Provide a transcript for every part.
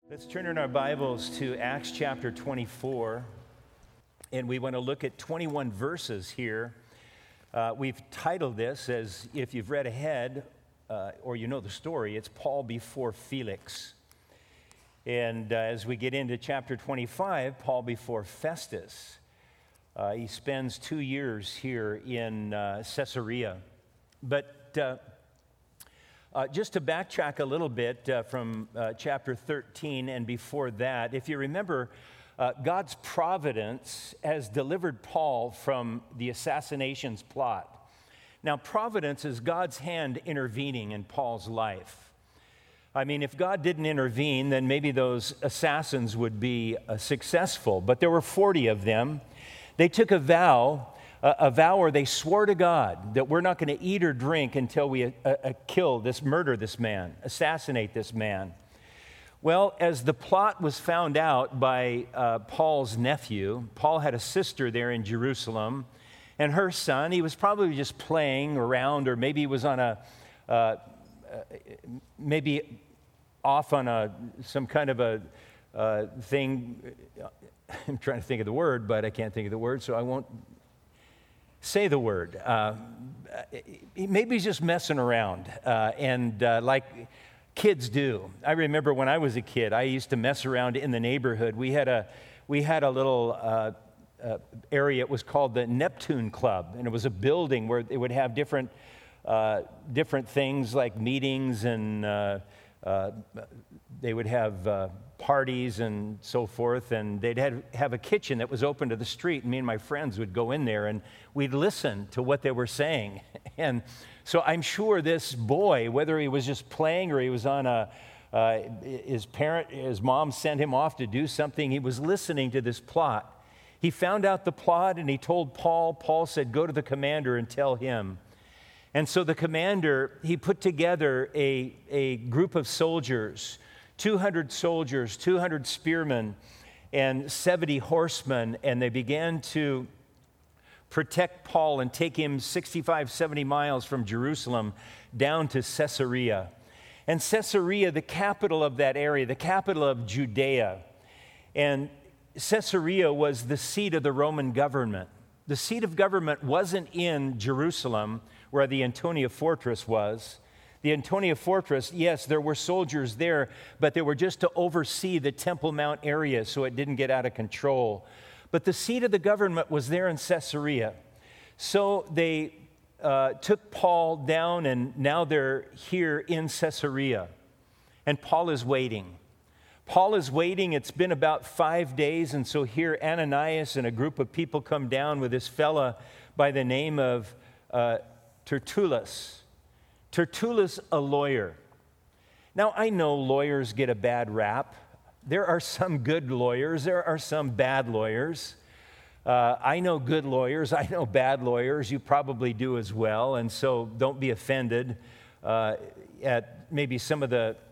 Let's turn in our Bibles to Acts chapter 24, and we want to look at 21 verses here. We've titled this as, if you've read ahead or you know the story, it's Paul before Felix. And as we get into chapter 25, Paul before Festus. He spends 2 years here in Caesarea. But just to backtrack a little bit from chapter 13 and before that, if you remember, God's providence has delivered Paul from the assassinations plot. Now, providence is God's hand intervening in Paul's life. I mean, if God didn't intervene, then maybe those assassins would be successful. But there were 40 of them. They took a vow where they swore to God that we're not going to eat or drink until we murder this man, assassinate this man. Well, as the plot was found out by Paul's nephew, Paul had a sister there in Jerusalem, and her son, he was probably just playing around, or maybe he was on maybe off on some kind of a thing. I'm trying to think of the word, but I can't think of the word, so I won't say the word. Maybe he's just messing around, like kids do. I remember when I was a kid, I used to mess around in the neighborhood. We had a little area. It was called the Neptune Club, and it was a building where they would have different things like meetings, and they would have parties and so forth, and they'd have a kitchen that was open to the street, and me and my friends would go in there, and we'd listen to what they were saying. And so I'm sure this boy, whether he was just playing or he was on his mom sent him off to do something, he was listening to this plot. He found out the plot, and he told Paul. Paul said, go to the commander and tell him. And so the commander, he put together a group of soldiers, 200 soldiers, 200 spearmen, and 70 horsemen, and they began to protect Paul and take him 65, 70 miles from Jerusalem down to Caesarea. And Caesarea, the capital of that area, the capital of Judea. And Caesarea was the seat of the Roman government. The seat of government wasn't in Jerusalem, where the Antonia Fortress was. The Antonia Fortress, yes, there were soldiers there, but they were just to oversee the Temple Mount area so it didn't get out of control. But the seat of the government was there in Caesarea. So they took Paul down, and now they're here in Caesarea. And Paul is waiting. Paul is waiting. It's been about 5 days, and so here Ananias and a group of people come down with this fella by the name of Tertullus. Tertullus, a lawyer. Now, I know lawyers get a bad rap. There are some good lawyers. There are some bad lawyers. I know good lawyers. I know bad lawyers. You probably do as well. And so don't be offended at maybe some of the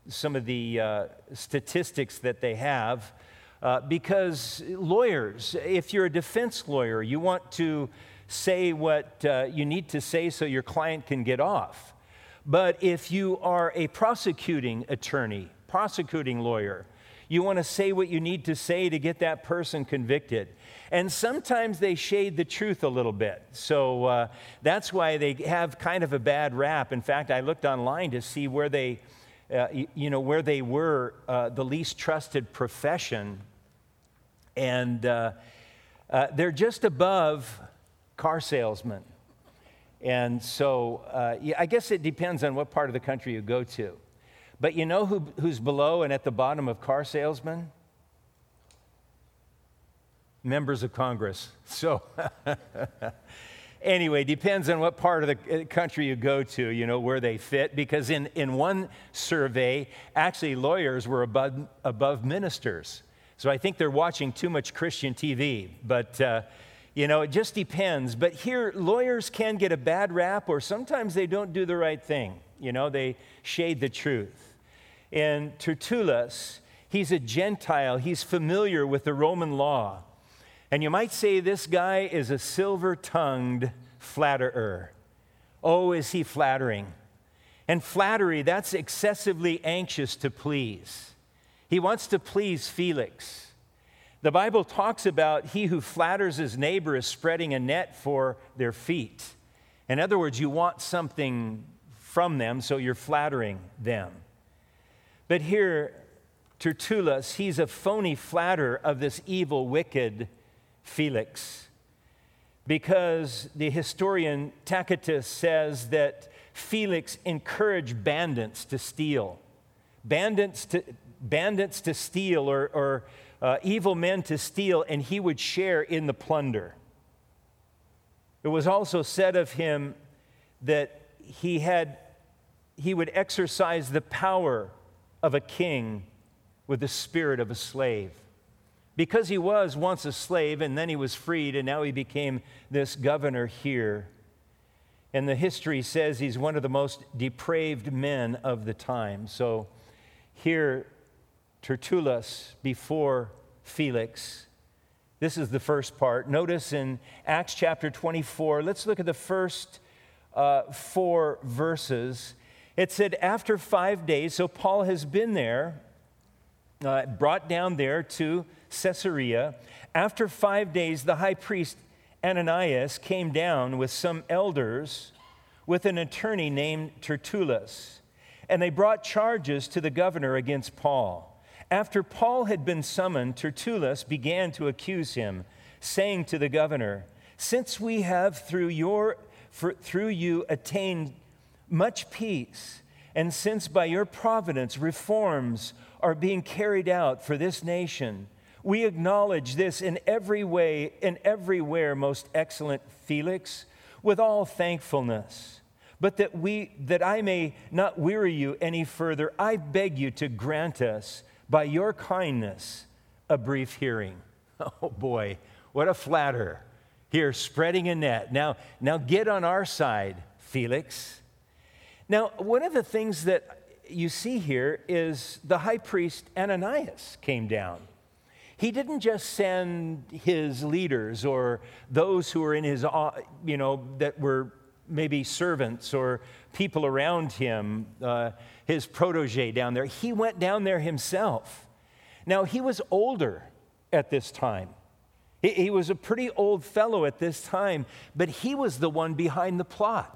statistics that they have. Because lawyers, if you're a defense lawyer, you want to say what you need to say so your client can get off. But if you are a prosecuting attorney, prosecuting lawyer, you want to say what you need to say to get that person convicted. And sometimes they shade the truth a little bit. So that's why they have kind of a bad rap. In fact, I looked online to see where they were the least trusted profession. And they're just above car salesman. And so I guess it depends on what part of the country you go to. But you know who's below and at the bottom of car salesmen? Members of Congress. So anyway, depends on what part of the country you go to, where they fit. Because in one survey, actually lawyers were above ministers. So I think they're watching too much Christian TV. But it just depends. But here, lawyers can get a bad rap, or sometimes they don't do the right thing. They shade the truth. And Tertullus, he's a Gentile. He's familiar with the Roman law. And you might say this guy is a silver-tongued flatterer. Oh, is he flattering? And flattery, that's excessively anxious to please. He wants to please Felix. The Bible talks about he who flatters his neighbor is spreading a net for their feet. In other words, you want something from them, so you're flattering them. But here, Tertullus, he's a phony flatterer of this evil, wicked Felix. Because the historian Tacitus says that Felix encouraged bandits to steal. Bandits to steal or evil men to steal, and he would share in the plunder. It was also said of him that he would exercise the power of a king with the spirit of a slave. Because he was once a slave, and then he was freed, and now he became this governor here. And the history says he's one of the most depraved men of the time. So here, Tertullus before Felix. This is the first part. Notice in Acts chapter 24, let's look at the first 4 verses. It said, after 5 days, so Paul has been there, brought down there to Caesarea. After 5 days, the high priest Ananias came down with some elders with an attorney named Tertullus, and they brought charges to the governor against Paul. After Paul had been summoned, Tertullus began to accuse him, saying to the governor, since we have through you attained much peace, and since by your providence reforms are being carried out for this nation, we acknowledge this in every way and everywhere, most excellent Felix, with all thankfulness. But that I may not weary you any further, I beg you to grant us, by your kindness, a brief hearing. Oh boy, what a flatterer. Here, spreading a net. Now get on our side, Felix. Now, one of the things that you see here is the high priest Ananias came down. He didn't just send his leaders or those who were in his, that were maybe servants or people around him, his protege down there. He went down there himself. Now, he was older at this time. He was a pretty old fellow at this time, but he was the one behind the plot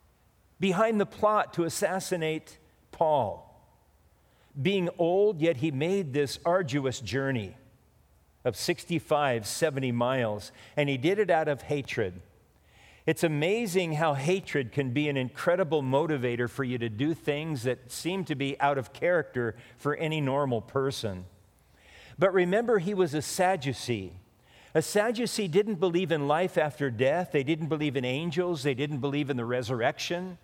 to assassinate Paul. Being old, yet he made this arduous journey of 65, 70 miles, and he did it out of hatred. It's amazing how hatred can be an incredible motivator for you to do things that seem to be out of character for any normal person. But remember, he was a Sadducee. A Sadducee didn't believe in life after death. They didn't believe in angels. They didn't believe in the resurrection.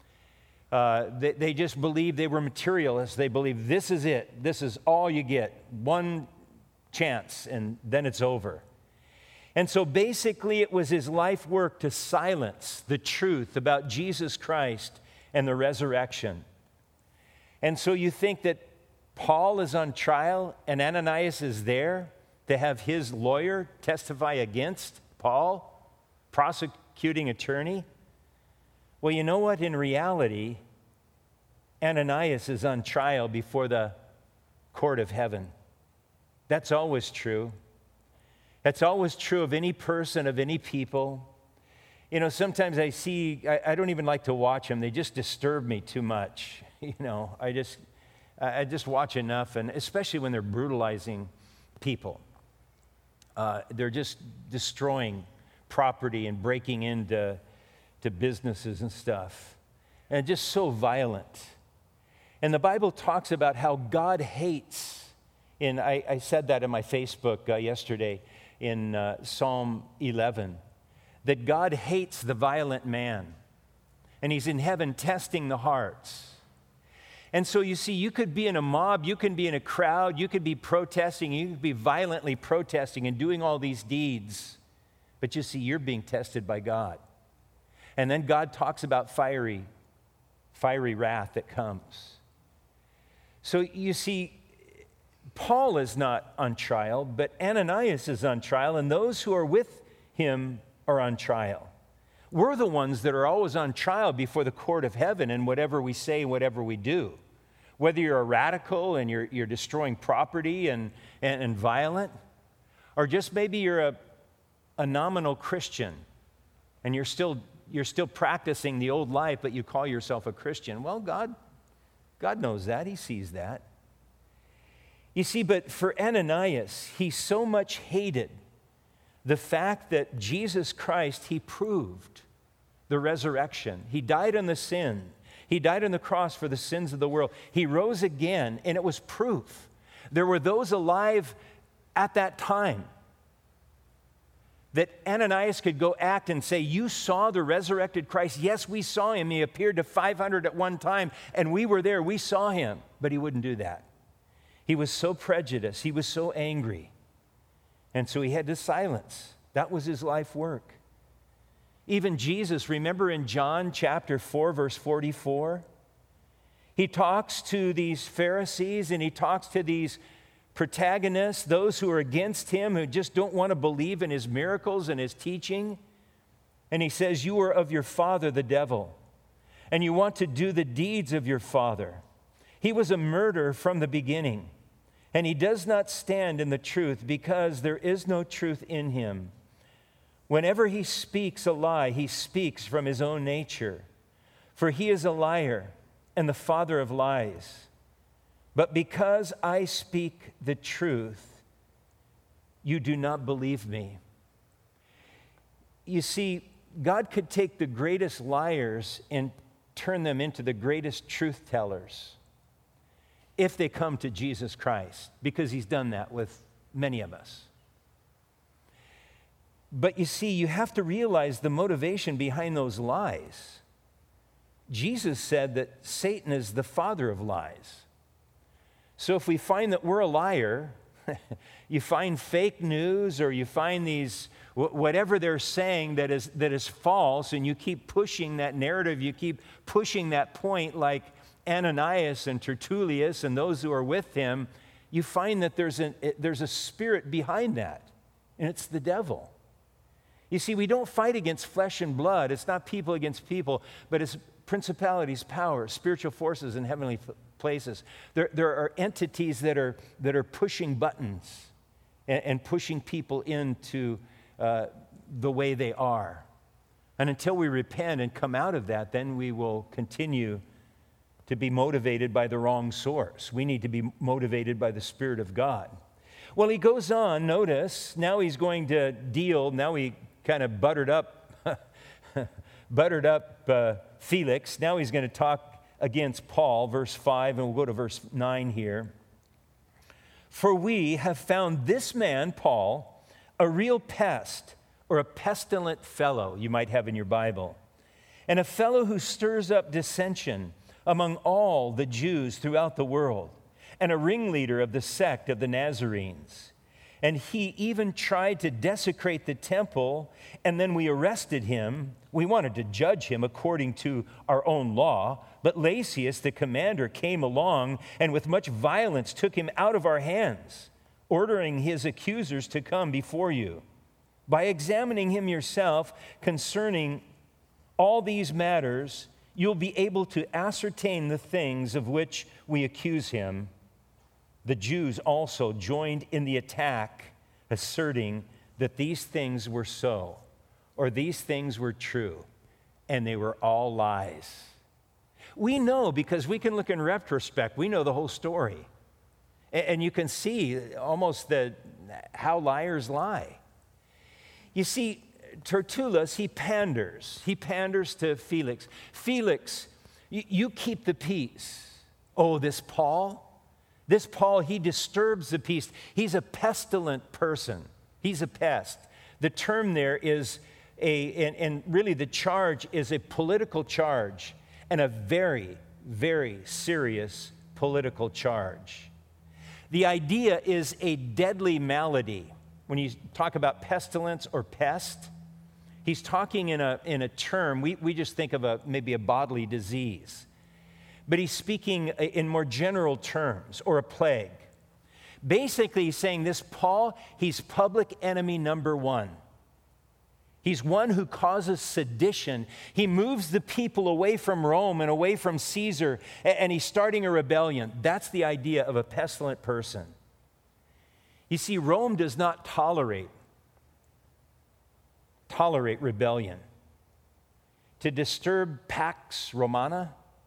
They just believed, they were materialists. They believed this is it. This is all you get. One chance, and then it's over. And so basically it was his life work to silence the truth about Jesus Christ and the resurrection. And so you think that Paul is on trial and Ananias is there to have his lawyer testify against Paul, prosecuting attorney? Well, you know what? In reality, Ananias is on trial before the court of heaven. That's always true. That's always true of any person, of any people. You know, sometimes I don't even like to watch them. They just disturb me too much. You know, I just watch enough, and especially when they're brutalizing people. They're just destroying property and breaking into businesses and stuff. And just so violent. And the Bible talks about how God hates, and I said that in my Facebook yesterday in Psalm 11, that God hates the violent man. And he's in heaven testing the hearts. And so you see, you could be in a mob, you can be in a crowd, you could be protesting, you could be violently protesting and doing all these deeds. But you see, you're being tested by God. And then God talks about fiery wrath that comes. So you see, Paul is not on trial, but Ananias is on trial, and those who are with him are on trial. We're the ones that are always on trial before the court of heaven in whatever we say, whatever we do. Whether you're a radical and you're destroying property and violent, or just maybe you're a nominal Christian and you're still practicing the old life, but you call yourself a Christian. Well, God knows that. He sees that. You see, but for Ananias, he so much hated the fact that Jesus Christ, he proved the resurrection. He died on the sin. He died on the cross for the sins of the world. He rose again, and it was proof. There were those alive at that time that Ananias could go act and say, you saw the resurrected Christ. Yes, we saw him. He appeared to 500 at one time, and we were there. We saw him, but he wouldn't do that. He was so prejudiced. He was so angry. And so he had to silence. That was his life work. Even Jesus, remember in John chapter 4, verse 44? He talks to these Pharisees and he talks to these protagonists, those who are against him, who just don't want to believe in his miracles and his teaching. And he says, you are of your father, the devil, and you want to do the deeds of your father. He was a murderer from the beginning, and he does not stand in the truth because there is no truth in him. Whenever he speaks a lie, he speaks from his own nature, for he is a liar and the father of lies. But because I speak the truth, you do not believe me. You see, God could take the greatest liars and turn them into the greatest truth tellers if they come to Jesus Christ, because he's done that with many of us. But you see, you have to realize the motivation behind those lies. Jesus said that Satan is the father of lies. So if we find that we're a liar, you find fake news or you find these, whatever they're saying that is false, and you keep pushing that narrative, you keep pushing that point like Ananias and Tertullius and those who are with him, you find that there's a spirit behind that, and it's the devil. You see, we don't fight against flesh and blood. It's not people against people, but it's principalities, powers, spiritual forces in heavenly places. There are entities that are pushing buttons and pushing people into the way they are. And until we repent and come out of that, then we will continue to be motivated by the wrong source. We need to be motivated by the Spirit of God. Well, he goes on, notice, now he's going to deal, now he kind of buttered up Felix. Now he's going to talk against Paul, verse 5, and we'll go to verse 9 here. For we have found this man, Paul, a real pest, or a pestilent fellow, you might have in your Bible, and a fellow who stirs up dissension among all the Jews throughout the world, and a ringleader of the sect of the Nazarenes. And he even tried to desecrate the temple, and then we arrested him. We wanted to judge him according to our own law, but Lysias, the commander, came along and with much violence took him out of our hands, ordering his accusers to come before you. By examining him yourself concerning all these matters, you'll be able to ascertain the things of which we accuse him. The Jews also joined in the attack, asserting that these things were so, or these things were true, and they were all lies. We know, because we can look in retrospect, we know the whole story. And you can see almost how liars lie. You see, Tertullus, he panders to Felix. Felix, you keep the peace. Oh, this Paul, he disturbs the peace. He's a pestilent person. He's a pest. The term there is and really the charge is a political charge, and a very, very serious political charge. The idea is a deadly malady. When you talk about pestilence or pest, he's talking in a term, we just think of maybe a bodily disease. But he's speaking in more general terms, or a plague. Basically, he's saying this Paul, he's public enemy number one. He's one who causes sedition. He moves the people away from Rome and away from Caesar, and he's starting a rebellion. That's the idea of a pestilent person. You see, Rome does not tolerate rebellion. To disturb Pax Romana,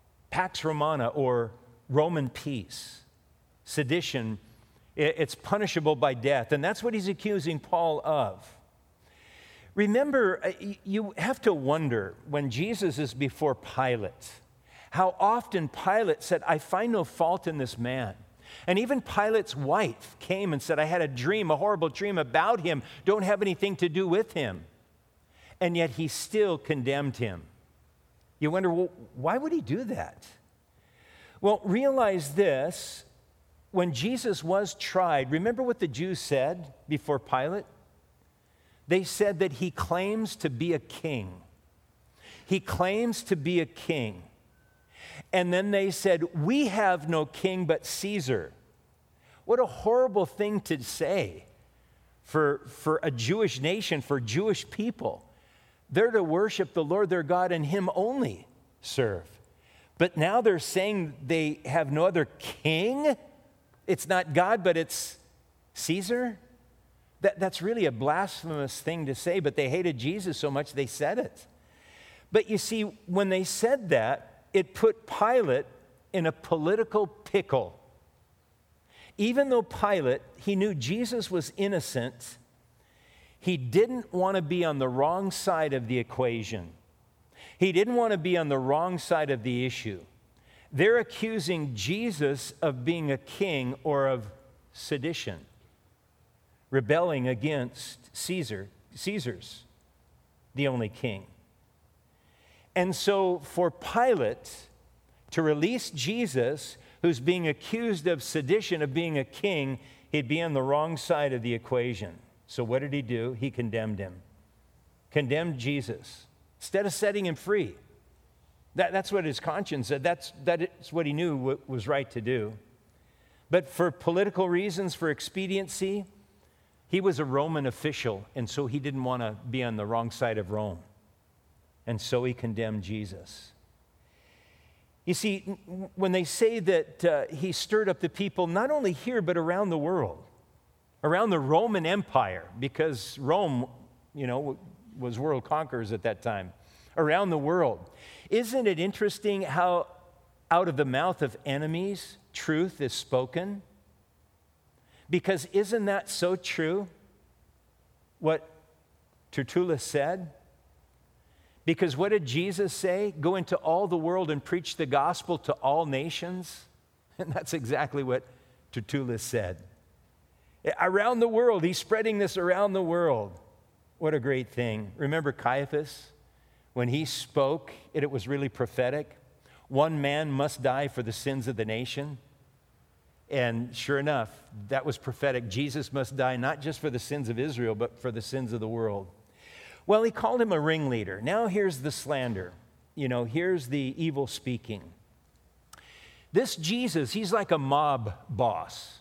or Roman peace, sedition, it's punishable by death. And that's what he's accusing Paul of. Remember, you have to wonder, when Jesus is before Pilate, how often Pilate said, I find no fault in this man. And even Pilate's wife came and said, I had a dream, a horrible dream about him. Don't have anything to do with him. And yet he still condemned him. You wonder, well, why would he do that? Well, realize this. When Jesus was tried, remember what the Jews said before Pilate? They said that he claims to be a king. He claims to be a king. And then they said, we have no king but Caesar. What a horrible thing to say for a Jewish nation, for Jewish people. They're to worship the Lord their God and him only serve. But now they're saying they have no other king? It's not God, but it's Caesar? That's really a blasphemous thing to say, but they hated Jesus so much they said it. But you see, when they said that, it put Pilate in a political pickle. Even though Pilate, he knew Jesus was innocent, he didn't want to be on the wrong side of the equation. He didn't want to be on the wrong side of the issue. They're accusing Jesus of being a king or of sedition, rebelling against Caesar's the only king. And so for Pilate to release Jesus, who's being accused of sedition, of being a king, he'd be on the wrong side of the equation. So what did he do? He condemned him. Condemned Jesus. Instead of setting him free. That's what his conscience said. That's what he knew was right to do. But for political reasons, for expediency, he was a Roman official, and so he didn't want to be on the wrong side of Rome. And so he condemned Jesus. You see, when they say that he stirred up the people, not only here, but around the world, around the Roman Empire, because Rome, was world conquerors at that time, around the world. Isn't it interesting how out of the mouth of enemies, truth is spoken? Because isn't that so true, what Tertullus said? Because what did Jesus say? Go into all the world and preach the gospel to all nations. And that's exactly what Tertullus said. Around the world, he's spreading this around the world. What a great thing. Remember Caiaphas? When he spoke, it was really prophetic. One man must die for the sins of the nation. And sure enough, that was prophetic. Jesus must die not just for the sins of Israel, but for the sins of the world. Well, he called him a ringleader. Now here's the slander. Here's the evil speaking. This Jesus, he's like a mob boss,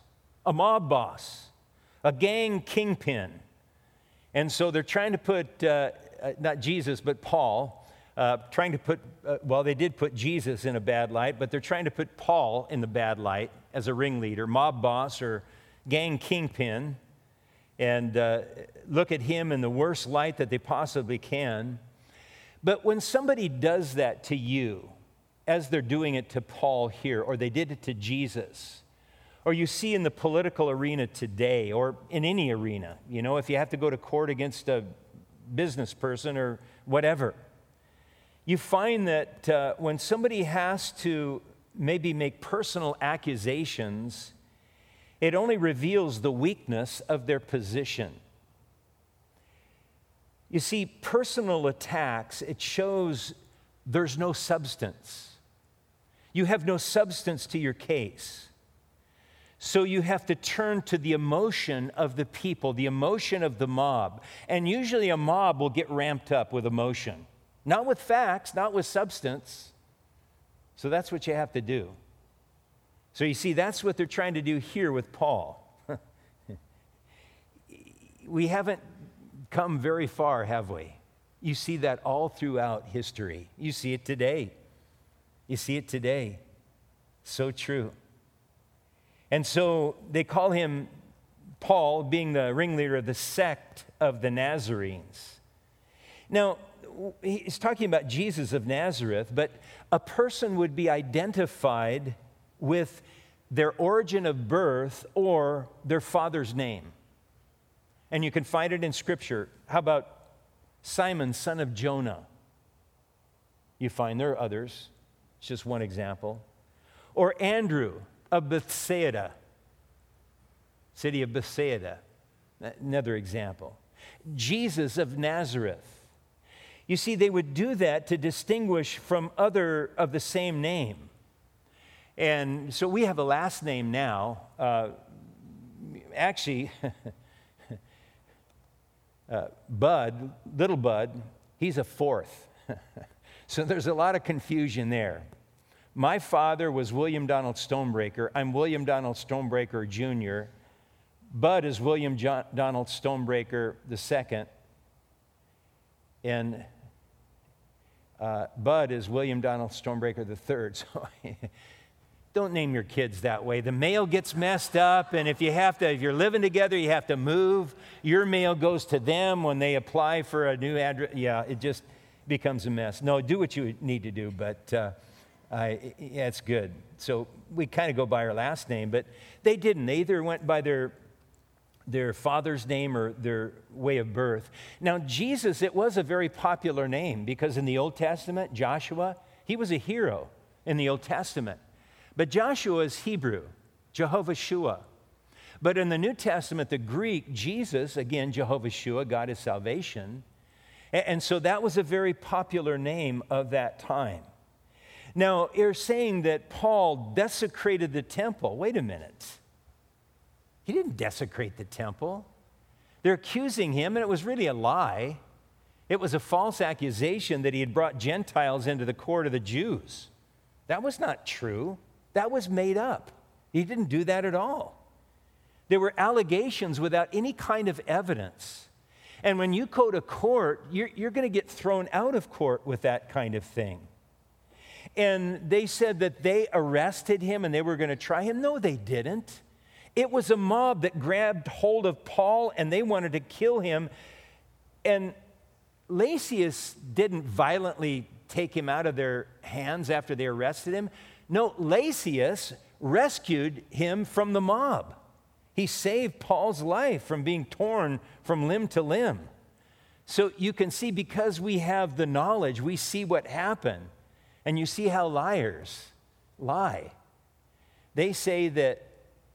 a gang kingpin. And so they're trying to put, not Jesus, but Paul, they did put Jesus in a bad light, but they're trying to put Paul in the bad light as a ringleader, mob boss or gang kingpin, and look at him in the worst light that they possibly can. But when somebody does that to you, as they're doing it to Paul here, or they did it to Jesus, or you see in the political arena today, or in any arena, if you have to go to court against a business person or whatever, you find that when somebody has to maybe make personal accusations, it only reveals the weakness of their position. You see, personal attacks, it shows there's no substance. You have no substance to your case. So you have to turn to the emotion of the people, the emotion of the mob. And usually a mob will get ramped up with emotion. Not with facts, not with substance. So that's what you have to do. So you see, that's what they're trying to do here with Paul. We haven't come very far, have we? You see that all throughout history. You see it today. You see it today. So true. And so they call him Paul, being the ringleader of the sect of the Nazarenes. Now, he's talking about Jesus of Nazareth, but a person would be identified with their origin of birth or their father's name. And you can find it in Scripture. How about Simon, son of Jonah? You find there are others. It's just one example. Or Andrew of Bethsaida, city of Bethsaida, another example. Jesus of Nazareth. You see, they would do that to distinguish from other of the same name. And so we have a last name now. Actually, Bud, little Bud, he's a fourth. So there's a lot of confusion there. My father was William Donald Stonebreaker. I'm William Donald Stonebreaker Jr. Bud is William Donald Stonebreaker II. And Bud is William Donald Stonebreaker III. So don't name your kids that way. The mail gets messed up, and if you're living together, you have to move. Your mail goes to them when they apply for a new address. Yeah, it just becomes a mess. No, do what you need to do, but it's good. So we kind of go by our last name, but they didn't. They either went by their father's name or their way of birth. Now, Jesus, it was a very popular name because in the Old Testament, Joshua, he was a hero in the Old Testament. But Joshua is Hebrew, Jehovah Shua. But in the New Testament, the Greek, Jesus, again, Jehovah Shua, God is salvation. And so that was a very popular name of that time. Now, you're saying that Paul desecrated the temple. Wait a minute. He didn't desecrate the temple. They're accusing him, and it was really a lie. It was a false accusation that he had brought Gentiles into the court of the Jews. That was not true. That was made up. He didn't do that at all. There were allegations without any kind of evidence. And when you go to court, you're going to get thrown out of court with that kind of thing. And they said that they arrested him and they were going to try him. No, they didn't. It was a mob that grabbed hold of Paul and they wanted to kill him. And Lysias didn't violently take him out of their hands after they arrested him. No, Lysias rescued him from the mob. He saved Paul's life from being torn from limb to limb. So you can see, because we have the knowledge, we see what happened. And you see how liars lie. They say that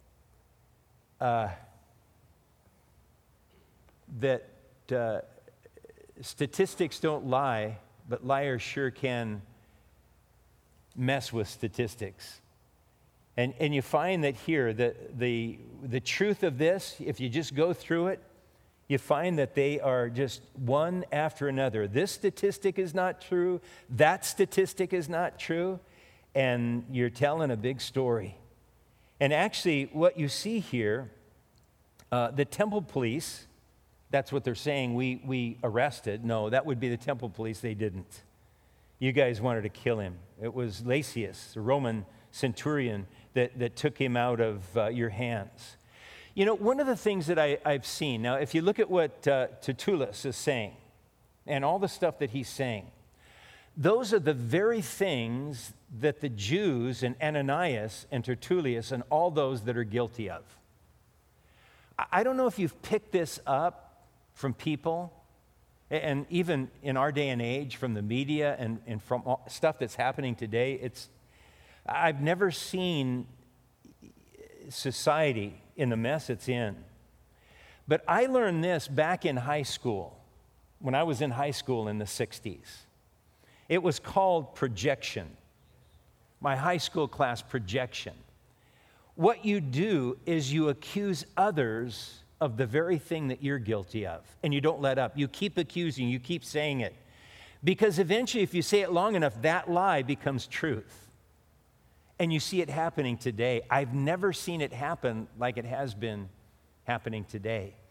statistics don't lie, but liars sure can mess with statistics. And you find that here, the truth of this, if you just go through it, you find that they are just one after another. This statistic is not true. That statistic is not true. And you're telling a big story. And actually, what you see here, the temple police, that's what they're saying, we arrested. No, that would be the temple police. They didn't. You guys wanted to kill him. It was Lysias, the Roman centurion, that took him out of your hands. You know, one of the things that I've seen, now if you look at what Tertullus is saying and all the stuff that he's saying, those are the very things that the Jews and Ananias and Tertullius and all those that are guilty of. I don't know if you've picked this up from people, and even in our day and age, from the media and from stuff that's happening today. I've never seen society in the mess it's in. But I learned this back in high school, when I was in high school in the 60s. It was called projection. My high school class, projection. What you do is you accuse others of the very thing that you're guilty of, and you don't let up. You keep accusing, you keep saying it. Because eventually, if you say it long enough, that lie becomes truth. And you see it happening today. I've never seen it happen like it has been happening today.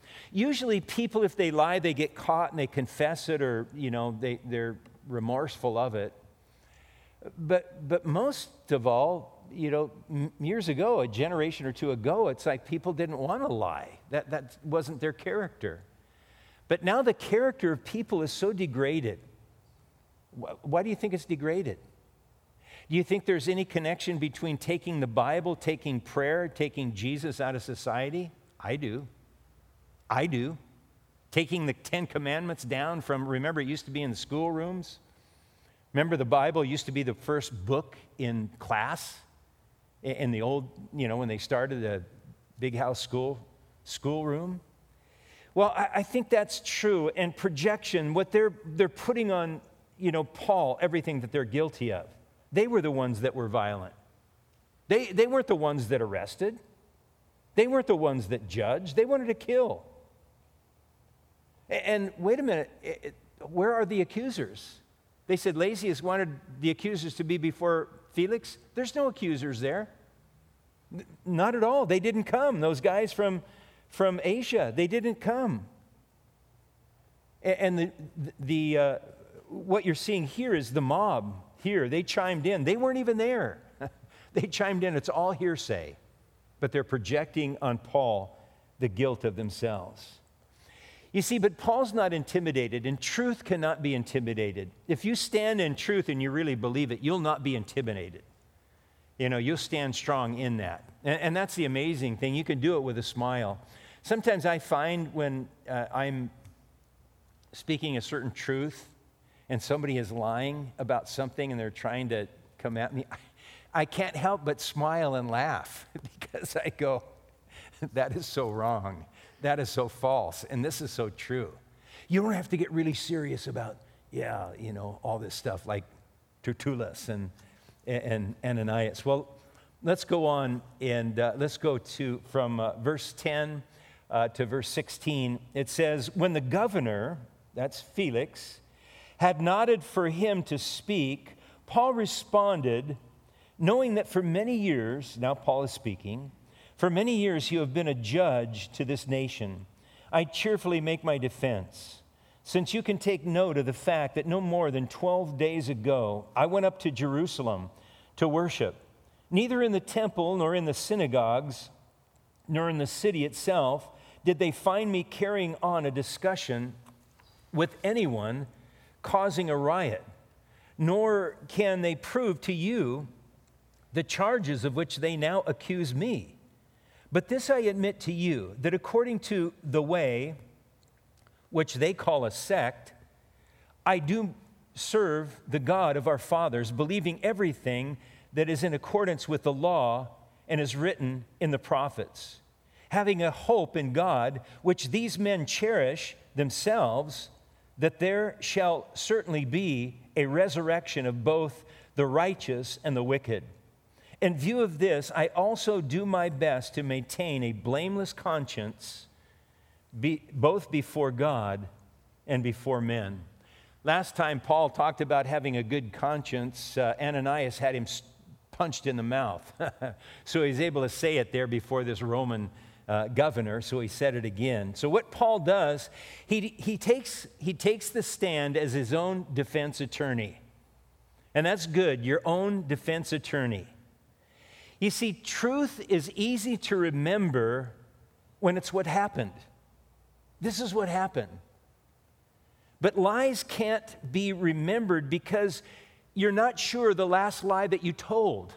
Usually people, if they lie, they get caught and they confess it, or, they're remorseful of it. But most of all, years ago, a generation or two ago, it's like people didn't want to lie. That wasn't their character. But now the character of people is so degraded. Why do you think it's degraded? Do you think there's any connection between taking the Bible, taking prayer, taking Jesus out of society? I do. Taking the 10 Commandments down from, remember, it used to be in the schoolrooms. Remember, the Bible used to be the first book in class in the old, when they started the big house schoolroom. Well, I think that's true. And projection, what they're putting on, Paul, everything that they're guilty of. They were the ones that were violent. They weren't the ones that arrested. They weren't the ones that judged. They wanted to kill. And wait a minute, where are the accusers? They said Lysias wanted the accusers to be before Felix. There's no accusers there. Not at all. They didn't come. Those guys from Asia, they didn't come. And what you're seeing here is the mob here. They chimed in. They weren't even there. They chimed in. It's all hearsay. But they're projecting on Paul the guilt of themselves. You see, but Paul's not intimidated, and truth cannot be intimidated. If you stand in truth and you really believe it, you'll not be intimidated. You'll stand strong in that. And that's the amazing thing. You can do it with a smile. Sometimes I find when I'm speaking a certain truth and somebody is lying about something and they're trying to come at me, I can't help but smile and laugh because I go, that is so wrong. That is so false, and this is so true. You don't have to get really serious about, all this stuff like Tertullus and Ananias. Well, let's go on and let's go to from verse 10 to verse 16. It says, when the governor, that's Felix, had nodded for him to speak, Paul responded, knowing that for many years, now Paul is speaking, for many years you have been a judge to this nation. I cheerfully make my defense, since you can take note of the fact that no more than 12 days ago I went up to Jerusalem to worship. Neither in the temple nor in the synagogues nor in the city itself did they find me carrying on a discussion with anyone causing a riot, nor can they prove to you the charges of which they now accuse me. But this I admit to you, that according to the way, which they call a sect, I do serve the God of our fathers, believing everything that is in accordance with the law and is written in the prophets, having a hope in God, which these men cherish themselves, that there shall certainly be a resurrection of both the righteous and the wicked. In view of this, I also do my best to maintain a blameless conscience both before God and before men. Last time Paul talked about having a good conscience, Ananias had him punched in the mouth. So he's able to say it there before this Roman governor, so he said it again. So what Paul does, he takes the stand as his own defense attorney. And that's good, your own defense attorney. You see, truth is easy to remember when it's what happened. This is what happened. But lies can't be remembered because you're not sure the last lie that you told.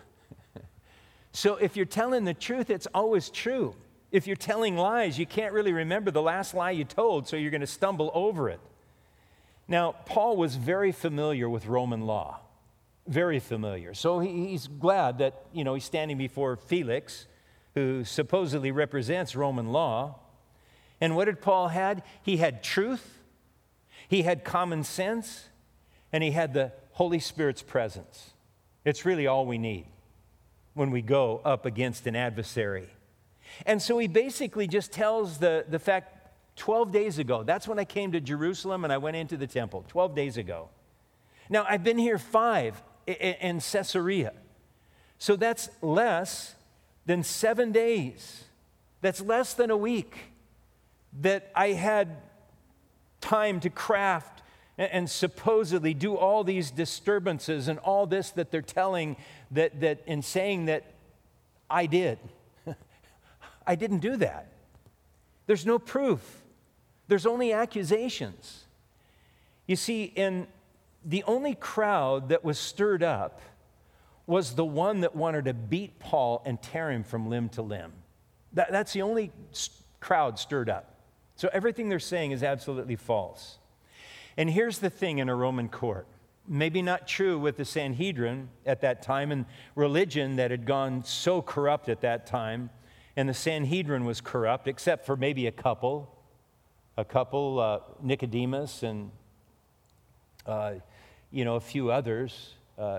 So if you're telling the truth, it's always true. If you're telling lies, you can't really remember the last lie you told, so you're going to stumble over it. Now, Paul was very familiar with Roman law. Very familiar. So he's glad that, he's standing before Felix, who supposedly represents Roman law. And what did Paul had? He had truth, he had common sense, and he had the Holy Spirit's presence. It's really all we need when we go up against an adversary. And so he basically just tells the fact, 12 days ago, that's when I came to Jerusalem and I went into the temple, 12 days ago. Now, I've been here 5 in Caesarea. So that's less than 7 days. That's less than a week. that I had time to craft and supposedly do all these disturbances and all this that they're telling that and saying that I did. I didn't do that. There's no proof. There's only accusations. You see, the only crowd that was stirred up was the one that wanted to beat Paul and tear him from limb to limb. That's the only crowd stirred up. So everything they're saying is absolutely false. And here's the thing in a Roman court. Maybe not true with the Sanhedrin at that time and religion that had gone so corrupt at that time. And the Sanhedrin was corrupt, except for maybe a couple, Nicodemus and, a few others.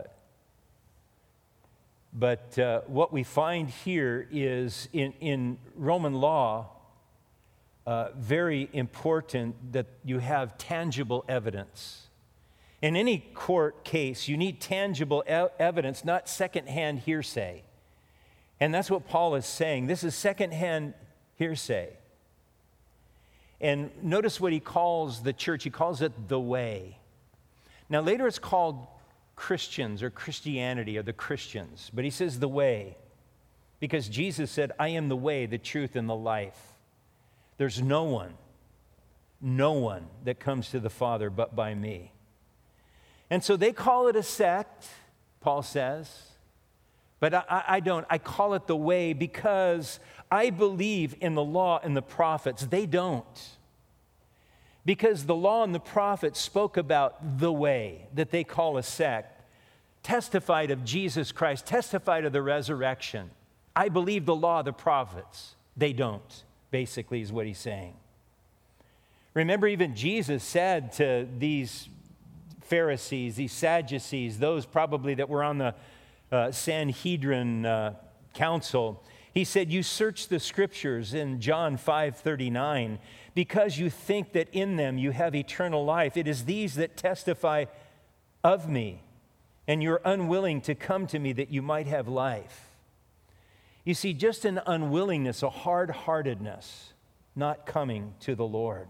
But what we find here is in Roman law, very important that you have tangible evidence. In any court case, you need tangible evidence, not secondhand hearsay. And that's what Paul is saying. This is secondhand hearsay. And notice what he calls the church. He calls it the way. Now, later it's called Christians or Christianity or the Christians. But he says the way because Jesus said, I am the way, the truth, and the life. There's no one that comes to the Father but by me. And so they call it a sect, Paul says. But I don't. I call it the way because I believe in the law and the prophets. They don't. Because the law and the prophets spoke about the way that they call a sect, testified of Jesus Christ, testified of the resurrection. I believe the law of the prophets. They don't, basically, is what he's saying. Remember, even Jesus said to these Pharisees, these Sadducees, those probably that were on the Sanhedrin council, he said, you search the scriptures in John 5:39 because you think that in them you have eternal life. It is these that testify of me, and you're unwilling to come to me that you might have life. You see, just an unwillingness, a hard-heartedness, not coming to the Lord.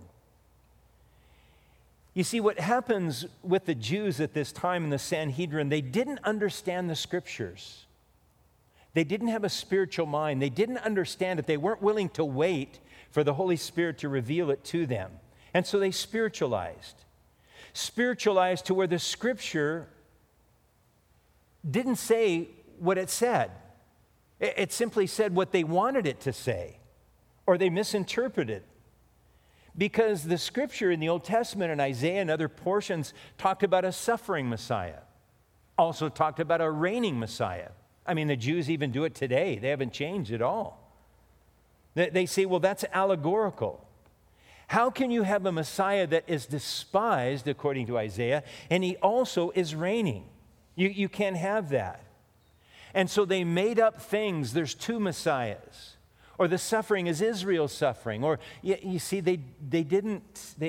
You see, what happens with the Jews at this time in the Sanhedrin, they didn't understand the scriptures. They didn't have a spiritual mind. They didn't understand it. They weren't willing to wait for the Holy Spirit to reveal it to them. And so they spiritualized to where the scripture didn't say what it said. It simply said what they wanted it to say, or they misinterpreted. Because the scripture in the Old Testament and Isaiah and other portions talked about a suffering Messiah, also talked about a reigning Messiah. I mean, the Jews even do it today. They haven't changed at all. They say, well, that's allegorical. How can you have a Messiah that is despised, according to Isaiah, and he also is reigning? You can't have that. And so they made up things. There's two Messiahs. Or the suffering is Israel's suffering. Or, you see, they didn't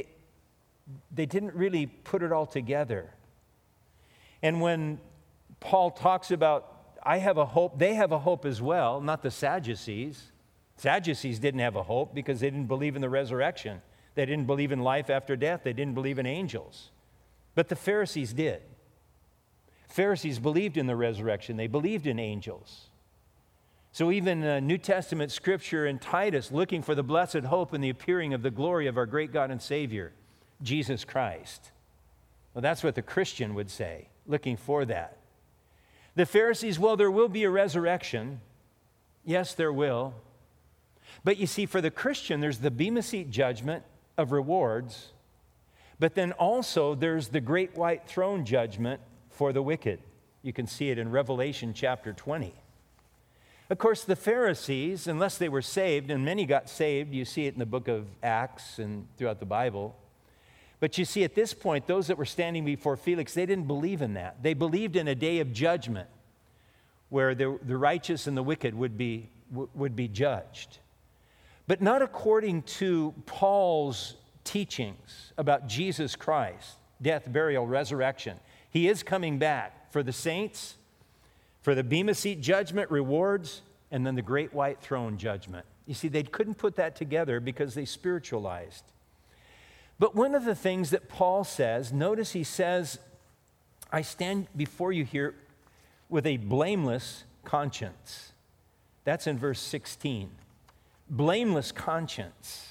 really put it all together. And when Paul talks about, I have a hope, they have a hope as well, not the Sadducees. Sadducees didn't have a hope because they didn't believe in the resurrection. They didn't believe in life after death. They didn't believe in angels. But the Pharisees did. Pharisees believed in the resurrection. They believed in angels. So even New Testament scripture in Titus, looking for the blessed hope and the appearing of the glory of our great God and Savior, Jesus Christ. Well, that's what the Christian would say, looking for that. The Pharisees, well, there will be a resurrection. Yes, there will. But you see, for the Christian, there's the Bema Seat judgment of rewards, but then also there's the great white throne judgment for the wicked. You can see it in Revelation chapter 20. Of course, the Pharisees, unless they were saved, and many got saved, you see it in the book of Acts and throughout the Bible. But you see, at this point, those that were standing before Felix, they didn't believe in that. They believed in a day of judgment where the righteous and the wicked would be judged. But not according to Paul's teachings about Jesus Christ, death, burial, resurrection. He is coming back for the saints, for the Bema Seat judgment, rewards, and then the great white throne judgment. You see, they couldn't put that together because they spiritualized. But one of the things that Paul says, notice he says, I stand before you here with a blameless conscience. That's in verse 16. Blameless conscience.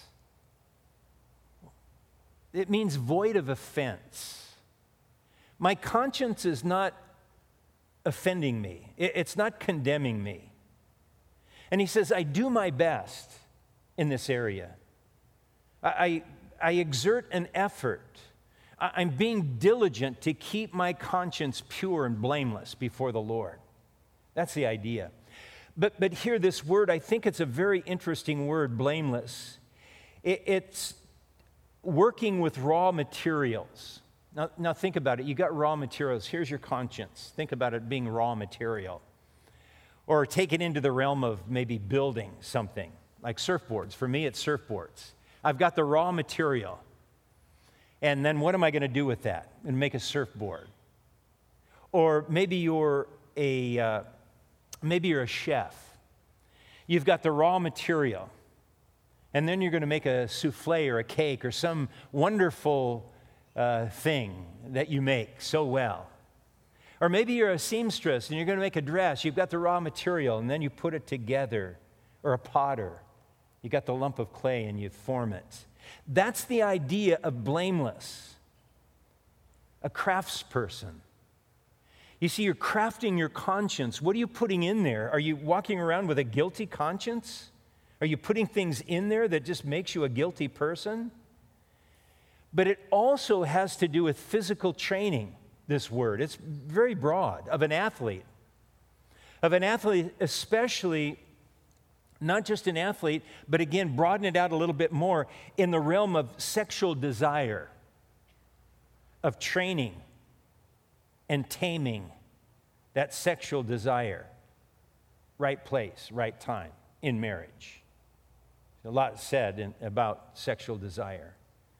It means void of offense. My conscience is not offending me. It's not condemning me. And he says, I do my best in this area. I exert an effort. I'm being diligent to keep my conscience pure and blameless before the Lord. That's the idea. But here, this word, I think it's a very interesting word, blameless. It's working with raw materials. Now think about it. You got raw materials. Here's your conscience. Think about it being raw material. Or take it into the realm of maybe building something, like surfboards. For me, it's surfboards. I've got the raw material. And then what am I going to do with that? And make a surfboard. Or maybe you're a chef. You've got the raw material. And then you're going to make a souffle or a cake or some wonderful thing that you make so well. Or maybe you're a seamstress and you're going to make a dress. You've got the raw material and then you put it together. Or a potter. You got the lump of clay and you form it. That's the idea of blameless. A craftsperson. You see, you're crafting your conscience. What are you putting in there? Are you walking around with a guilty conscience? Are you putting things in there that just makes you a guilty person? But it also has to do with physical training, this word. It's very broad, of an athlete. Of an athlete, especially, not just an athlete, but again, broaden it out a little bit more in the realm of sexual desire, of training and taming that sexual desire. Right place, right time in marriage. A lot said about sexual desire.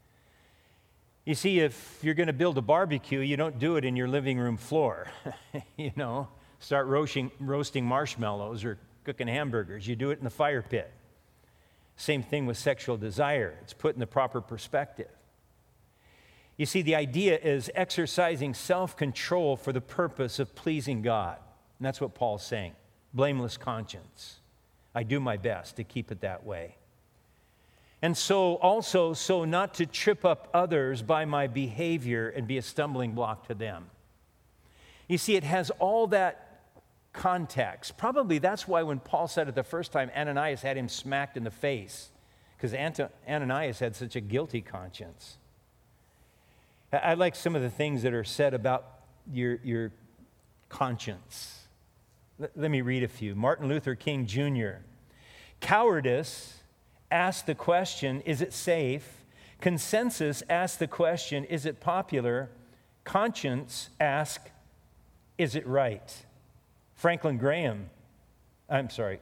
You see, if you're going to build a barbecue, you don't do it in your living room floor. Start roasting marshmallows or cooking hamburgers. You do it in the fire pit. Same thing with sexual desire. It's put in the proper perspective. You see, the idea is exercising self-control for the purpose of pleasing God. And that's what Paul's saying. Blameless conscience. I do my best to keep it that way. And so not to trip up others by my behavior and be a stumbling block to them. You see, it has all that context. Probably that's why when Paul said it the first time, Ananias had him smacked in the face, because Ananias had such a guilty conscience. I like some of the things that are said about your conscience. Let me read a few. Martin Luther King Jr. Cowardice asked the question, is it safe? Consensus asked the question, is it popular? Conscience asked, is it right? Franklin Graham, I'm sorry.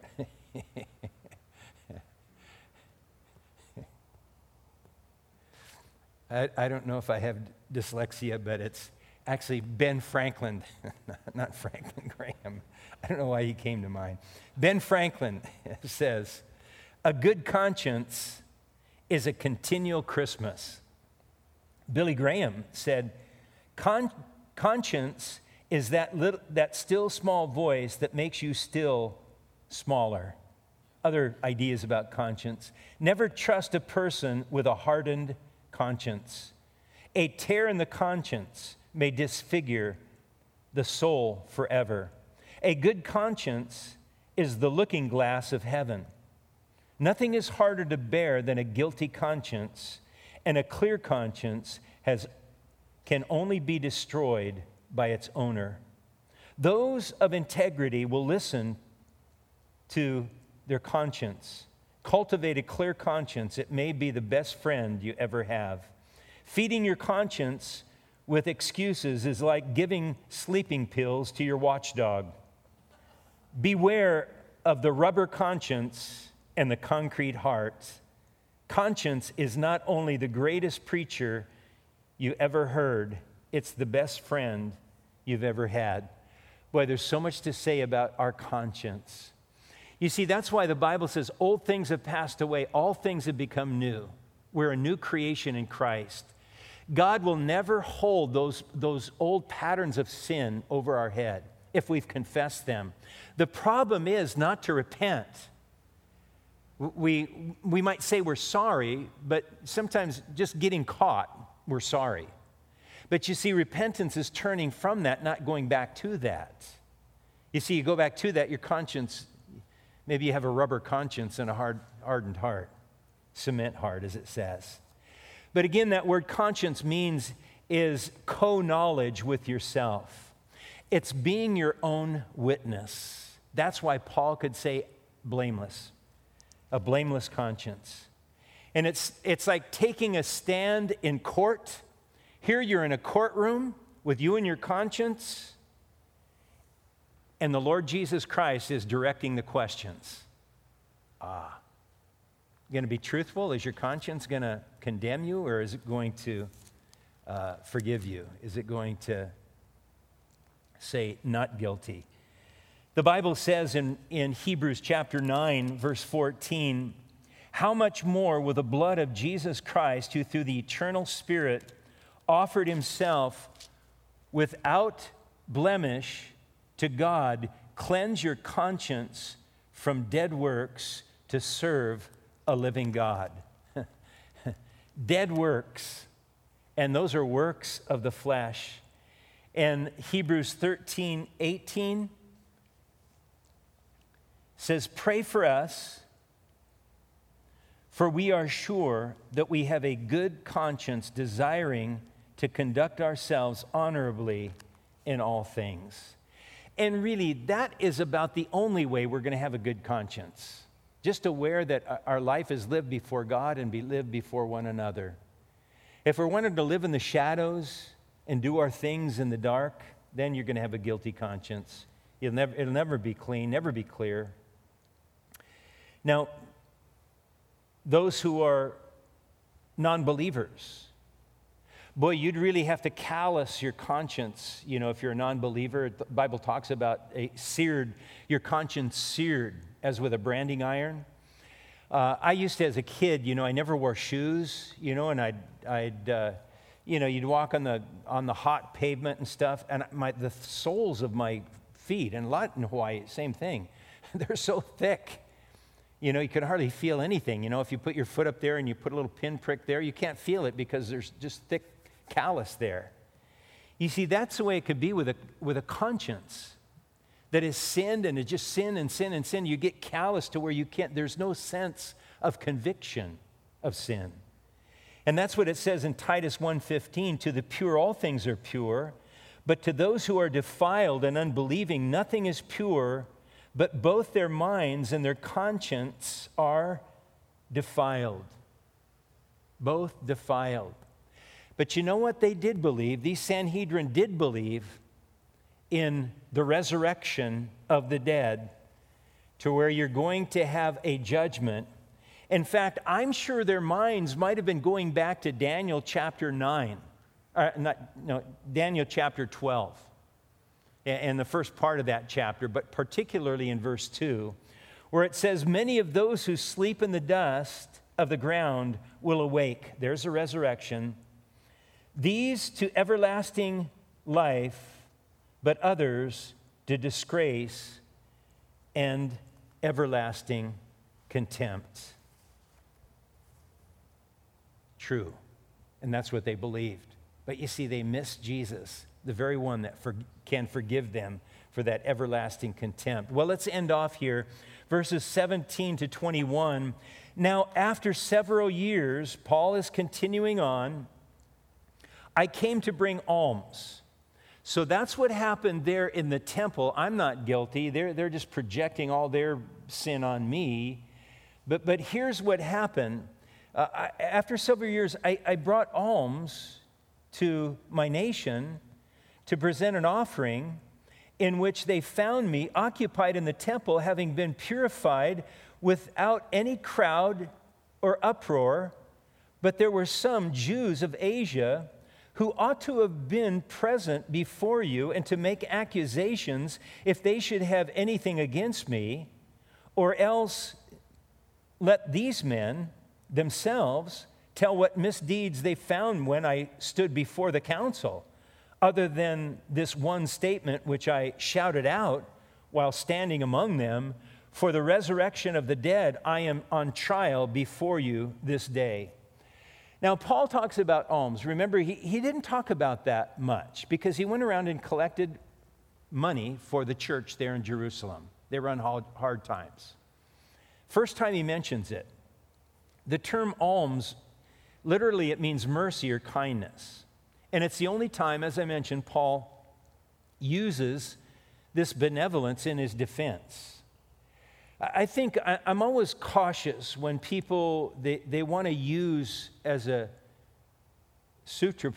I don't know if I have dyslexia, but it's actually Ben Franklin, not Franklin Graham. I don't know why he came to mind. Ben Franklin says, a good conscience is a continual Christmas. Billy Graham said, conscience is that still small voice that makes you still smaller. Other ideas about conscience. Never trust a person with a hardened conscience. A tear in the conscience may disfigure the soul forever. A good conscience is the looking glass of heaven. Nothing is harder to bear than a guilty conscience, and a clear conscience can only be destroyed by its owner. Those of integrity will listen to their conscience. Cultivate a clear conscience. It may be the best friend you ever have. Feeding your conscience with excuses is like giving sleeping pills to your watchdog. Beware of the rubber conscience and the concrete heart. Conscience is not only the greatest preacher you ever heard, it's the best friend you've ever had. Boy, there's so much to say about our conscience. You see, that's why the Bible says old things have passed away, all things have become new. We're a new creation in Christ. God will never hold those old patterns of sin over our head if we've confessed them. The problem is not to repent. We might say we're sorry, but sometimes just getting caught, we're sorry. But you see, repentance is turning from that, not going back to that. You see, you go back to that, your conscience, maybe you have a rubber conscience and a hardened heart, cement heart, as it says. But again, that word conscience is co-knowledge with yourself. It's being your own witness. That's why Paul could say blameless, a blameless conscience. And it's like taking a stand in court. Here you're in a courtroom with you and your conscience, and the Lord Jesus Christ is directing the questions. Going to be truthful? Is your conscience going to condemn you, or is it going to forgive you? Is it going to say not guilty? The Bible says in Hebrews chapter 9, verse 14, how much more will the blood of Jesus Christ, who through the eternal Spirit offered himself without blemish to God, cleanse your conscience from dead works to serve a living God. Dead works, and those are works of the flesh. And Hebrews 13:18 says, pray for us, for we are sure that we have a good conscience, desiring to conduct ourselves honorably in all things. And really, that is about the only way we're going to have a good conscience. Just aware that our life is lived before God and be lived before one another. If we're wanting to live in the shadows and do our things in the dark, then you're going to have a guilty conscience. It'll never be clean, never be clear. Now, those who are non-believers, boy, you'd really have to callous your conscience, if you're a non-believer. The Bible talks about your conscience seared as with a branding iron. I used to, as a kid, I never wore shoes, and you'd walk on the hot pavement and stuff, and the soles of my feet, and a lot in Hawaii, same thing, they're so thick. You could hardly feel anything. If you put your foot up there and you put a little pinprick there, you can't feel it because there's just thick callus there. You see, that's the way it could be with a conscience that is sinned, and it's just sin and sin and sin. You get callous to where there's no sense of conviction of sin. And that's what it says in Titus 1:15, to the pure all things are pure, but to those who are defiled and unbelieving nothing is pure, but both their minds and their conscience are defiled. Both defiled. But you know what they did believe? These Sanhedrin did believe in the resurrection of the dead, to where you're going to have a judgment. In fact, I'm sure their minds might have been going back to Daniel chapter 9. Daniel chapter 12. And the first part of that chapter, but particularly in verse 2, where it says, many of those who sleep in the dust of the ground will awake. There's a resurrection. These to everlasting life, but others to disgrace and everlasting contempt. True. And that's what they believed. But you see, they missed Jesus, the very one that can forgive them for that everlasting contempt. Well, let's end off here. Verses 17 to 21. Now, after several years, Paul is continuing on, I came to bring alms. So that's what happened there in the temple. I'm not guilty. They're just projecting all their sin on me. But here's what happened. After several years, I brought alms to my nation to present an offering, in which they found me occupied in the temple, having been purified without any crowd or uproar. But there were some Jews of Asia who ought to have been present before you and to make accusations if they should have anything against me. Or else let these men themselves tell what misdeeds they found when I stood before the council, other than this one statement which I shouted out while standing among them, for the resurrection of the dead, I am on trial before you this day. Now, Paul talks about alms. Remember, he didn't talk about that much because he went around and collected money for the church there in Jerusalem. They were on hard times. First time he mentions it. The term alms, literally it means mercy or kindness. And it's the only time, as I mentioned, Paul uses this benevolence in his defense. I think I'm always cautious when people, they want to use as a sutra,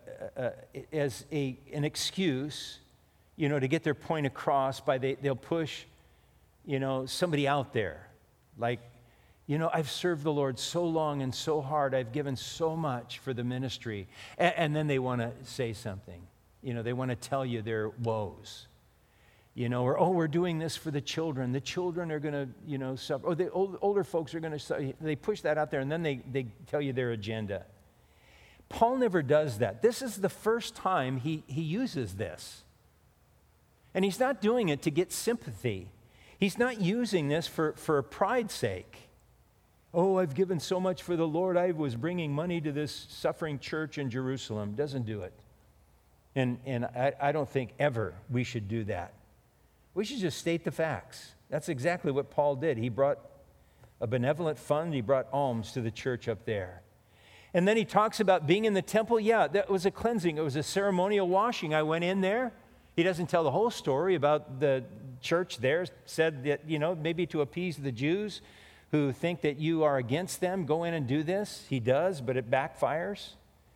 as an excuse, to get their point across they'll push, somebody out there. Like, I've served the Lord so long and so hard, I've given so much for the ministry. And then they want to say something. They want to tell you their woes. Or, we're doing this for the children. The children are going to, suffer. Or the older folks are going to suffer. They push that out there, and then they tell you their agenda. Paul never does that. This is the first time he uses this. And he's not doing it to get sympathy. He's not using this for a pride's sake. Oh, I've given so much for the Lord. I was bringing money to this suffering church in Jerusalem. Doesn't do it. And I don't think ever we should do that. We should just state the facts. That's exactly what Paul did. He brought a benevolent fund. He brought alms to the church up there. And then he talks about being in the temple. Yeah, that was a cleansing. It was a ceremonial washing. I went in there. He doesn't tell the whole story about the church there. Said that, maybe to appease the Jews who think that you are against them, go in and do this. He does, but it backfires.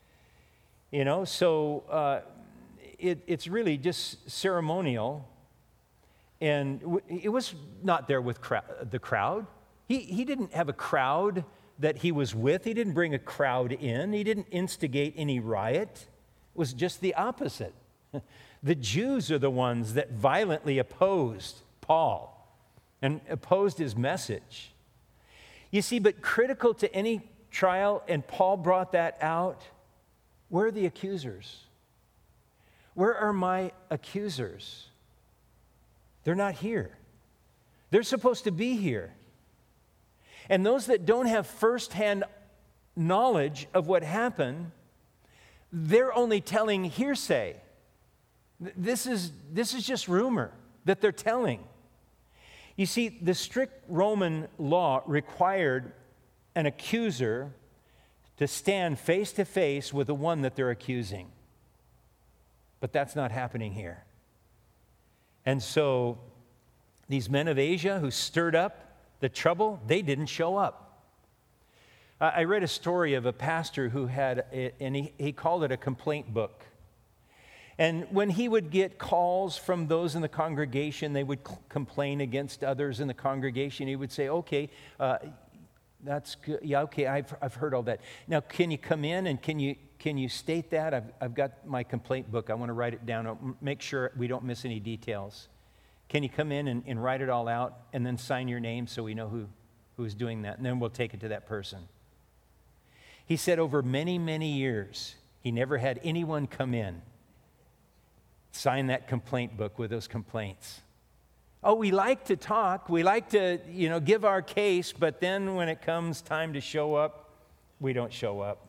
So it's really just ceremonial. And it was not there with the crowd. He didn't have a crowd that he was with. He didn't bring a crowd in. He didn't instigate any riot. It was just the opposite. The Jews are the ones that violently opposed Paul and opposed his message. You see, but critical to any trial, and Paul brought that out, where are the accusers? Where are my accusers? They're not here. They're supposed to be here. And those that don't have firsthand knowledge of what happened, they're only telling hearsay. This is just rumor that they're telling. You see, the strict Roman law required an accuser to stand face to face with the one that they're accusing. But that's not happening here. And so these men of Asia who stirred up the trouble, they didn't show up. I read a story of a pastor who had, and he called it a complaint book. And when he would get calls from those in the congregation, they would complain against others in the congregation. He would say, okay, that's good. Yeah, okay, I've heard all that. Now, can you come in and can you state that? I've got my complaint book. I want to write it down. I'll make sure we don't miss any details. Can you come in and write it all out and then sign your name so we know who's doing that? And then we'll take it to that person. He said over many, many years, he never had anyone come in, sign that complaint book with those complaints. Oh, we like to talk. We like to, give our case, but then when it comes time to show up, we don't show up.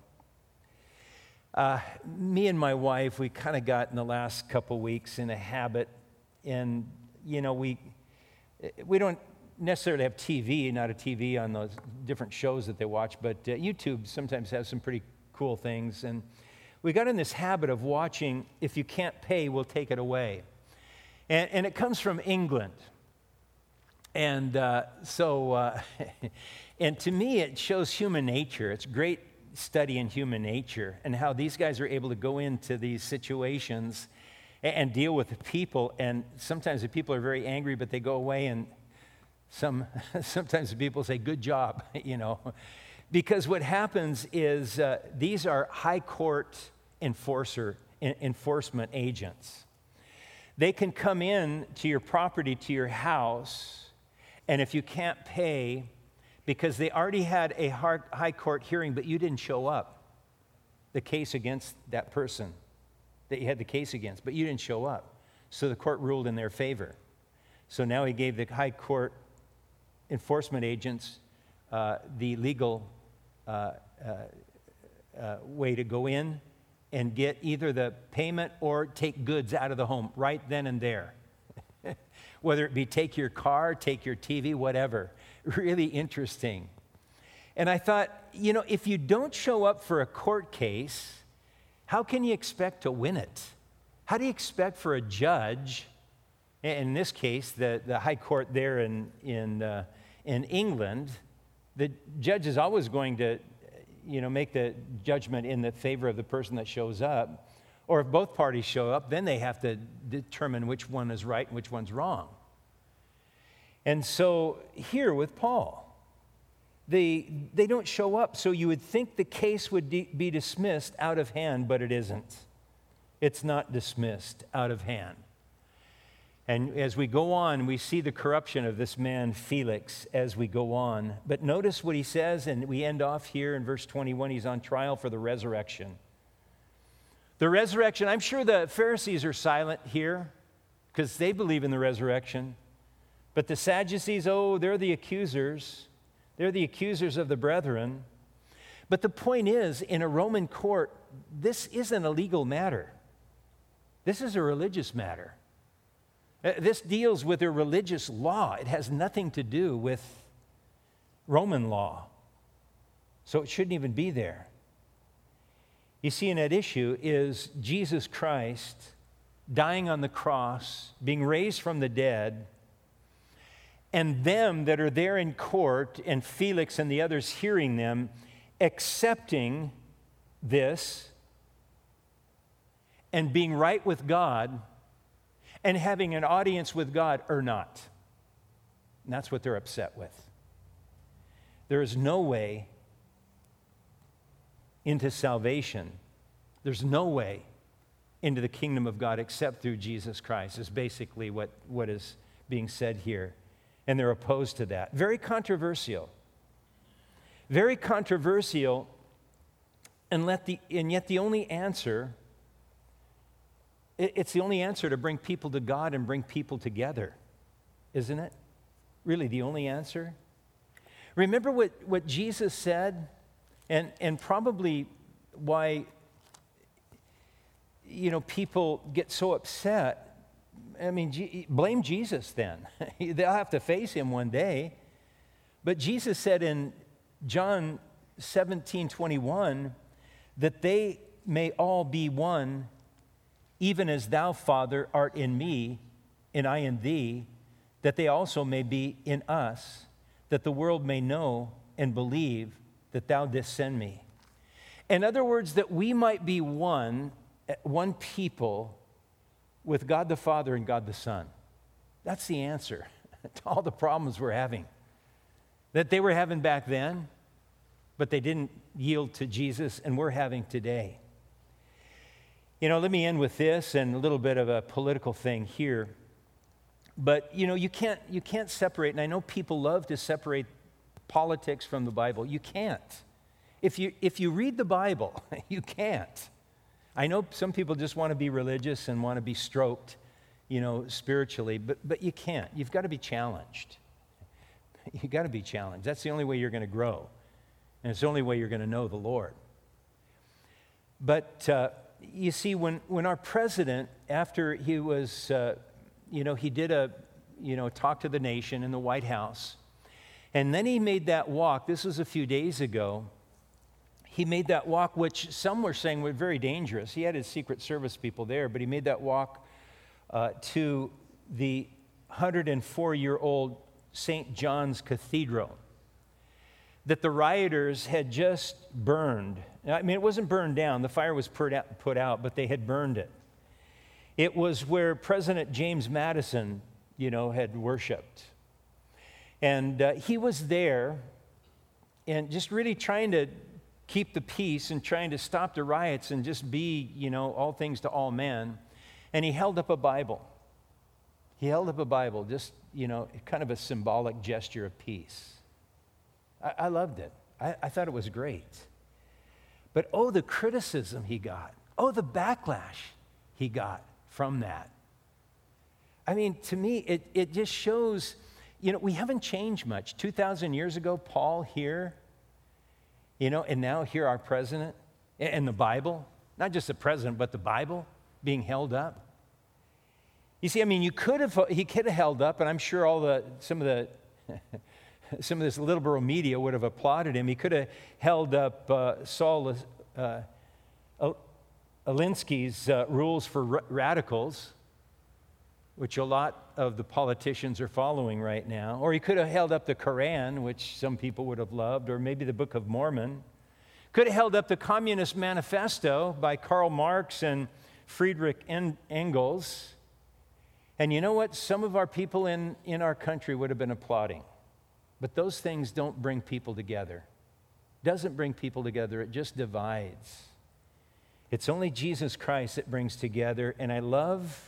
Me and my wife, we kind of got in the last couple weeks in a habit, and we don't necessarily have TV, not a TV on those different shows that they watch, but YouTube sometimes has some pretty cool things, and we got in this habit of watching, if you can't pay, we'll take it away. And it comes from England. And and to me, it shows human nature. It's great study in human nature and how these guys are able to go into these situations and deal with the people. And sometimes the people are very angry, but they go away, and sometimes the people say, good job, Because what happens is these are high court enforcement agents. They can come in to your property, to your house, And if you can't pay, because they already had a high court hearing, but you didn't show up, the case against that person that you had the case against, but you didn't show up. So the court ruled in their favor. So now he gave the high court enforcement agents the legal way to go in and get either the payment or take goods out of the home right then and there. Whether it be take your car, take your TV, whatever. Really interesting. And I thought, if you don't show up for a court case, how can you expect to win it? How do you expect for a judge, in this case, the high court there in England, the judge is always going to, make the judgment in the favor of the person that shows up. Or if both parties show up, then they have to determine which one is right and which one's wrong. And so here with Paul, they don't show up. So you would think the case would be dismissed out of hand, but it isn't. It's not dismissed out of hand. And as we go on, we see the corruption of this man, Felix, as we go on. But notice what he says, and we end off here in verse 21. He's on trial for the resurrection. The resurrection, I'm sure the Pharisees are silent here because they believe in the resurrection. But the Sadducees, they're the accusers. They're the accusers of the brethren. But the point is, in a Roman court, this isn't a legal matter. This is a religious matter. This deals with a religious law. It has nothing to do with Roman law. So it shouldn't even be there. You see, and at issue is Jesus Christ dying on the cross, being raised from the dead, and them that are there in court, and Felix and the others hearing them, accepting this and being right with God and having an audience with God or not. And that's what they're upset with. There is no way into salvation. There's no way into the kingdom of God except through Jesus Christ, is basically what is being said here. And they're opposed to that. Very controversial. Very controversial, and yet the only answer, it's the only answer to bring people to God and bring people together, isn't it? Really, the only answer? Remember what Jesus said, and probably why people get so upset. I mean, blame Jesus then. They'll have to face him one day. But Jesus said in John 17:21 that they may all be one, even as thou, Father, art in me, and I in thee, that they also may be in us, that the world may know and believe that thou didst send me. In other words, that we might be one people with God the Father and God the Son. That's the answer to all the problems we're having. That they were having back then, but they didn't yield to Jesus, and we're having today. Let me end with this and a little bit of a political thing here. But, you can't separate, and I know people love to separate politics from the Bible. You can't. If you read the Bible, you can't. I know some people just want to be religious and want to be stroked, spiritually, but you can't. You've got to be challenged. You've got to be challenged. That's the only way you're going to grow, and it's the only way you're going to know the Lord. But you see, when our president, after he was, he did talk to the nation in the White House, and then he made that walk. This was a few days ago. He made that walk, which some were saying was very dangerous. He had his Secret Service people there, but he made that walk to the 104-year-old St. John's Cathedral that the rioters had just burned. I mean, it wasn't burned down. The fire was put out, but they had burned it. It was where President James Madison, had worshiped. And he was there and just really trying to keep the peace and trying to stop the riots and just be, all things to all men. And he held up a Bible. He held up a Bible, just kind of a symbolic gesture of peace. I loved it. I thought it was great. But the criticism he got. The backlash he got from that. I mean, to me, it just shows, we haven't changed much. 2,000 years ago, Paul here, and now here our president, and the Bible, not just the president, but the Bible being held up. You see, I mean, he could have held up, and I'm sure some of this liberal media would have applauded him. He could have held up Saul Alinsky's rules for radicals, which a lot of the politicians are following right now. Or he could have held up the Quran, which some people would have loved, or maybe the Book of Mormon. Could have held up the Communist Manifesto by Karl Marx and Friedrich Engels. And you know what? Some of our people in our country would have been applauding. But those things don't bring people together. Doesn't bring people together. It just divides. It's only Jesus Christ that brings together. And I love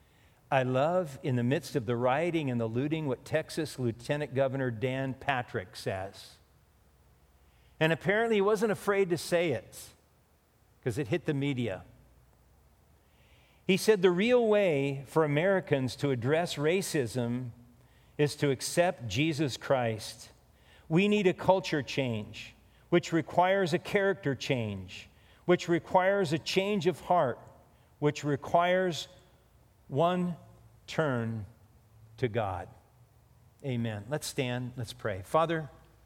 in the midst of the rioting and the looting what Texas Lieutenant Governor Dan Patrick says. And apparently he wasn't afraid to say it because it hit the media. He said the real way for Americans to address racism is to accept Jesus Christ. We need a culture change, which requires a character change, which requires a change of heart, which requires one turn to God. Amen. Let's stand. Let's pray. Father,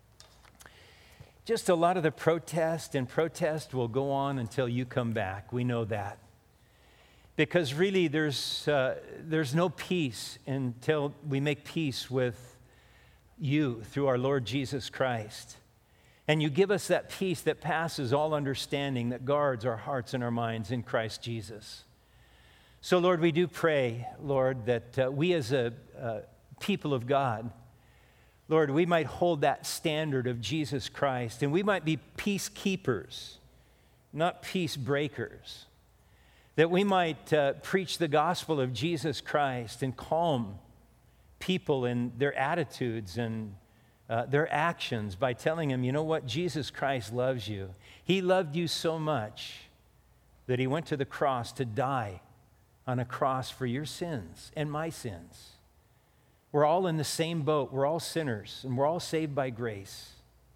just a lot of the protest will go on until you come back. We know that. Because really there's no peace until we make peace with you through our Lord Jesus Christ. And you give us that peace that passes all understanding, that guards our hearts and our minds in Christ Jesus. So, Lord, we do pray, Lord, that we as a people of God, Lord, we might hold that standard of Jesus Christ, and we might be peacekeepers, not peace breakers. That we might preach the gospel of Jesus Christ and calm people in their attitudes and their actions by telling them, you know what, Jesus Christ loves you. He loved you so much that he went to the cross to die on a cross for your sins and my sins. We're all in the same boat. We're all sinners, and we're all saved by grace.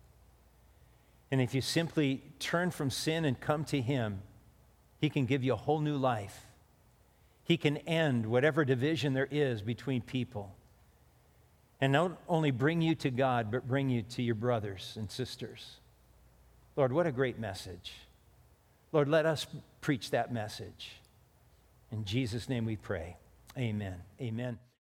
And if you simply turn from sin and come to him, he can give you a whole new life. He can end whatever division there is between people. And not only bring you to God, but bring you to your brothers and sisters. Lord, what a great message. Lord, let us preach that message. In Jesus' name we pray. Amen. Amen.